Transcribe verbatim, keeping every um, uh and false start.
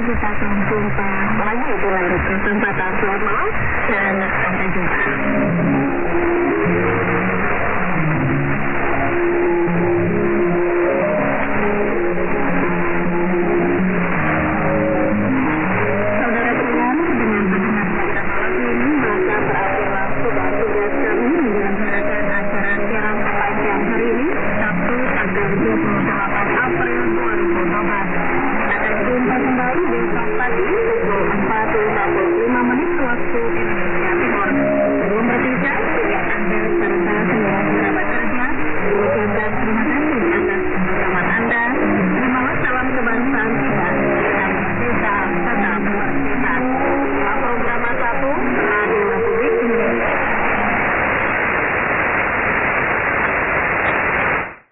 kita akan jumpa lagi di lain kesempatan. Selamat dan sampai jumpa.